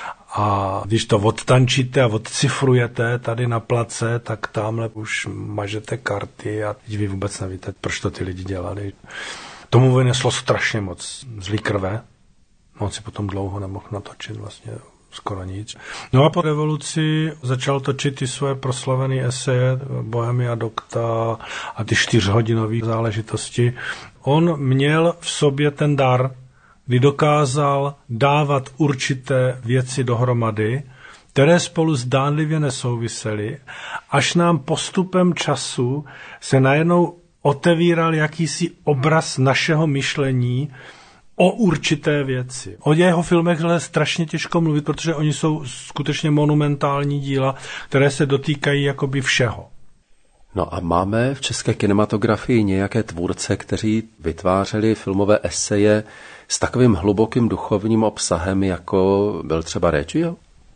S3: A když to odtančíte a odcifrujete tady na place, tak tamhle už mažete karty a vy vůbec nevíte, proč to ty lidi dělali. Tomu vyneslo strašně moc zlý krve. On si potom dlouho nemohl natočit vlastně skoro nic. No a po revoluci začal točit ty své proslavené eseje, Bohemia Docta a ty 4hodinové záležitosti. On měl v sobě ten dar, kdy dokázal dávat určité věci dohromady, které spolu zdánlivě nesouvisely, až nám postupem času se najednou otevíral jakýsi obraz našeho myšlení o určité věci. O jeho filmech je strašně těžko mluvit, protože oni jsou skutečně monumentální díla, které se dotýkají jakoby všeho.
S2: No a máme v české kinematografii nějaké tvůrce, kteří vytvářeli filmové eseje s takovým hlubokým duchovním obsahem, jako byl třeba Reggio?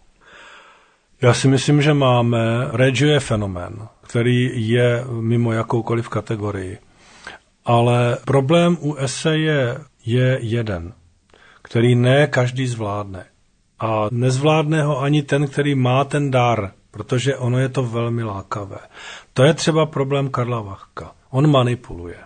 S3: Já si myslím, že máme. Reggio je fenomén, který je mimo jakoukoliv kategorii. Ale problém u eseje je jeden. který ne každý zvládne. A nezvládne ho ani ten, který má ten dar, protože ono je to velmi lákavé. To je třeba problém Karla Vachka. On manipuluje.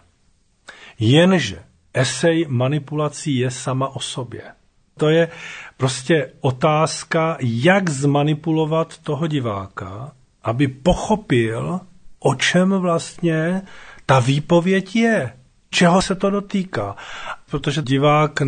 S3: Jenže esej manipulací je sama o sobě. To je prostě otázka, jak zmanipulovat toho diváka, aby pochopil, o čem vlastně ta výpověď je. Čeho se to dotýká? Protože divák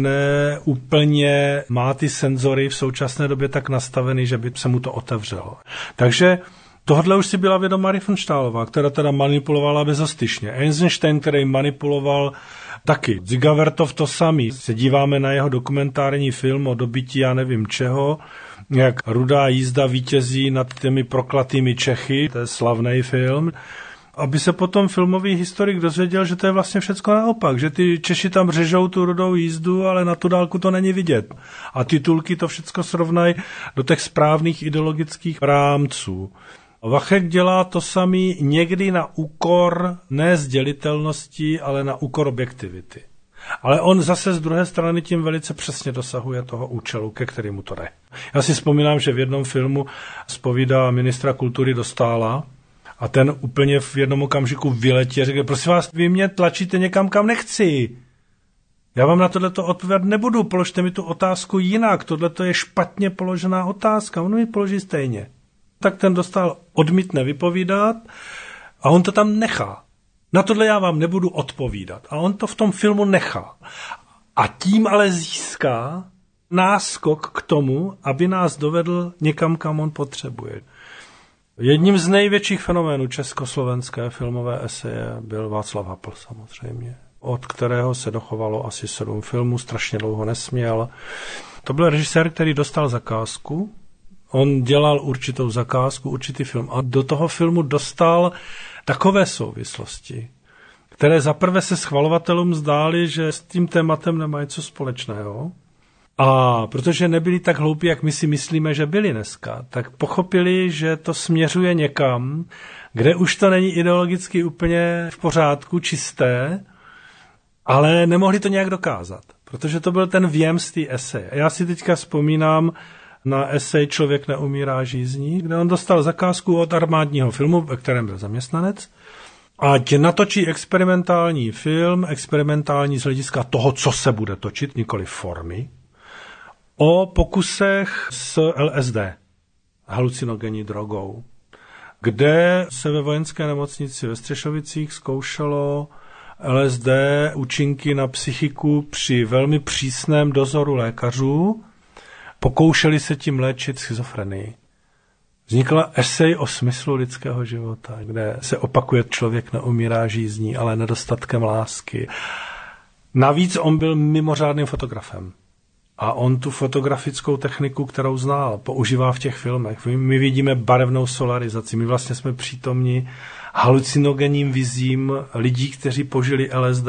S3: neúplně má ty senzory v současné době tak nastavený, že by se mu to otevřelo. Takže tohle už si byla vědoma Riefenstahlová, která teda manipulovala bezostyšně. Eisenstein, který manipuloval taky. Zigavertov to samý. Se díváme na jeho dokumentární film o dobytí já nevím čeho, jak Rudá jízda vítězí nad těmi proklatými Čechy, to je slavný film, aby se potom filmový historik dozvěděl, že to je vlastně všecko naopak, že ty Češi tam řežou tu Rudou jízdu, ale na tu dálku to není vidět. A titulky to všecko srovnají do těch správných ideologických rámců. Vachek dělá to samý někdy na úkor ne sdělitelnosti, ale na úkor objektivity. Ale on zase z druhé strany tím velice přesně dosahuje toho účelu, ke kterému to jde. Já si vzpomínám, že v jednom filmu zpovídá ministra kultury Dostála a ten úplně v jednom okamžiku vyletí a řekl, prosím vás, vy mě tlačíte někam, kam nechci. Já vám na tohleto odpovědět nebudu, položte mi tu otázku jinak, tohleto je špatně položená otázka, on mi položí stejně. Tak ten Dostál odmítne vypovídat a on to tam nechá. Na tohle já vám nebudu odpovídat. A on to v tom filmu nechá. A tím ale získá náskok k tomu, aby nás dovedl někam, kam on potřebuje. Jedním z největších fenoménů československé filmové eseje byl Václav Happl samozřejmě, od kterého se dochovalo asi 7 filmů, strašně dlouho nesměl. To byl režisér, který dostal zakázku. On dělal určitou zakázku, určitý film a do toho filmu dostal takové souvislosti, které zaprvé se schvalovatelům zdály, že s tím tématem nemají co společného. A protože nebyli tak hloupí, jak my si myslíme, že byli dneska, tak pochopili, že to směřuje někam, kde už to není ideologicky úplně v pořádku, čisté, ale nemohli to nějak dokázat, protože to byl ten věm z té eseje. Já si teďka vzpomínám na esej Člověk neumírá žízní, kde on dostal zakázku od armádního filmu, ve kterém byl zaměstnanec, ať natočí experimentální film, experimentální z hlediska toho, co se bude točit, nikoli formy, o pokusech s LSD, halucinogenní drogou, kde se ve vojenské nemocnici ve Střešovicích zkoušelo LSD účinky na psychiku při velmi přísném dozoru lékařů. Pokoušeli se tím léčit schizofrenii. Vznikla esej o smyslu lidského života, kde se opakuje člověk neumírá žízní, ale nedostatkem lásky. Navíc on byl mimořádným fotografem. A on tu fotografickou techniku, kterou znal, používá v těch filmech. My vidíme barevnou solarizaci. My vlastně jsme přítomni halucinogenním vizím lidí, kteří požili LSD.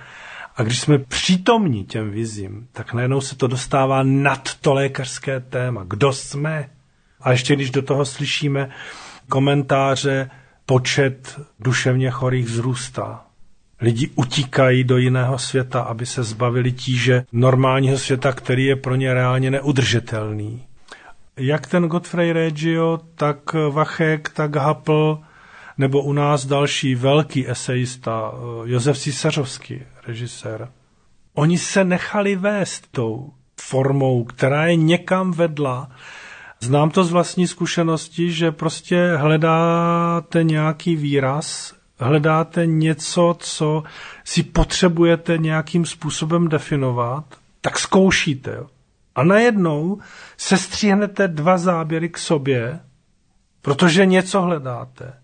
S3: A když jsme přítomní těm vizím, tak najednou se to dostává nad to lékařské téma. Kdo jsme? A ještě když do toho slyšíme komentáře, počet duševně chorých vzrůstá. Lidi utíkají do jiného světa, aby se zbavili tíže normálního světa, který je pro ně reálně neudržitelný. Jak ten Godfrey Reggio, tak Vachek, tak Happl, nebo u nás další velký esejista, Josef Císařovský, režisér. Oni se nechali vést tou formou, která je někam vedla. Znám to z vlastní zkušenosti, že prostě hledáte nějaký výraz, hledáte něco, co si potřebujete nějakým způsobem definovat, tak zkoušíte. Jo? A najednou se stříhnete 2 záběry k sobě, protože něco hledáte.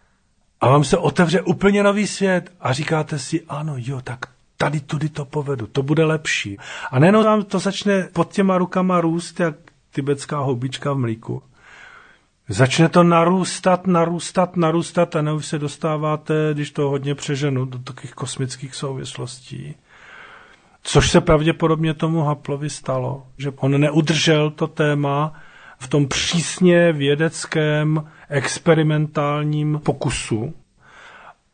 S3: A vám se otevře úplně nový svět a říkáte si, ano, jo, tak tady tudy to povedu, to bude lepší. A nejenom vám to začne pod těma rukama růst, jak tibetská houbička v mlíku. Začne to narůstat a už se dostáváte, když to hodně přeženu, do takových kosmických souvislostí. Což se pravděpodobně tomu Happlovi stalo, že on neudržel to téma v tom přísně vědeckém, experimentálním pokusu.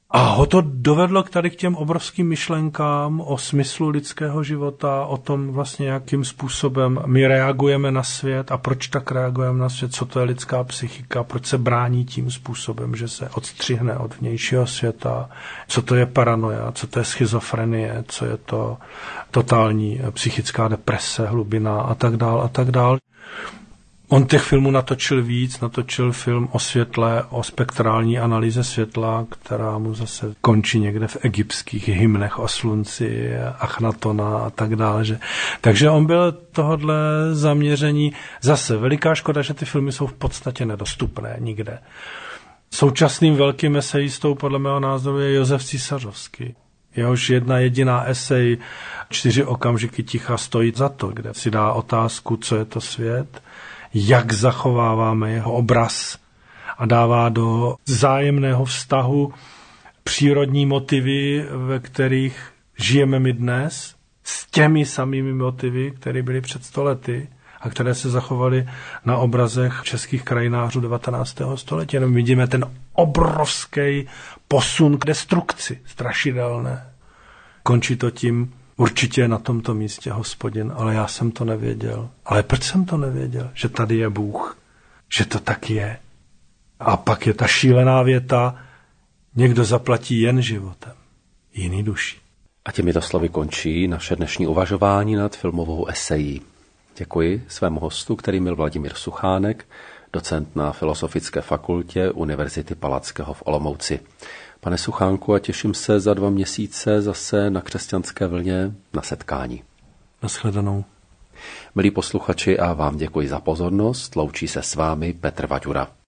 S3: A ho to dovedlo k těm obrovským myšlenkám o smyslu lidského života, o tom vlastně, jakým způsobem my reagujeme na svět a proč tak reagujeme na svět, co to je lidská psychika, proč se brání tím způsobem, že se odstřihne od vnějšího světa, co to je paranoia, co to je schizofrenie, co je to totální psychická deprese, hlubina a tak dál a tak dál. On těch filmů natočil víc, natočil film o světle, o spektrální analýze světla, která mu zase končí někde v egyptských hymnech o slunci, Achnatona a tak dále. Takže on byl tohodle zaměření. Zase veliká škoda, že ty filmy jsou v podstatě nedostupné nikde. Současným velkým esejistou podle mého názoru je Josef Císařovský. Jehož jedna jediná esej 4 okamžiky ticha stojí za to, kde si dá otázku, co je to svět, jak zachováváme jeho obraz a dává do vzájemného vztahu přírodní motivy, ve kterých žijeme my dnes, s těmi samými motivy, které byly před 100 lety a které se zachovaly na obrazech českých krajinářů 19. století. Jenom vidíme ten obrovský posun k destrukci, strašidelné. Končí to tím, určitě na tomto místě Hospodin, ale já jsem to nevěděl. Ale proč jsem to nevěděl? Že tady je Bůh, že to tak je. A pak je ta šílená věta, někdo zaplatí jen životem, jiný duší.
S2: A těmito slovy končí naše dnešní uvažování nad filmovou esejí. Děkuji svému hostu, kterým byl Vladimír Suchánek, docent na Filozofické fakultě Univerzity Palackého v Olomouci. Pane Suchánku, a těším se za 2 měsíce zase na Křesťanské vlně na setkání.
S3: Nashledanou.
S2: Milí posluchači, a vám děkuji za pozornost. Loučí se s vámi Petr Vaďura.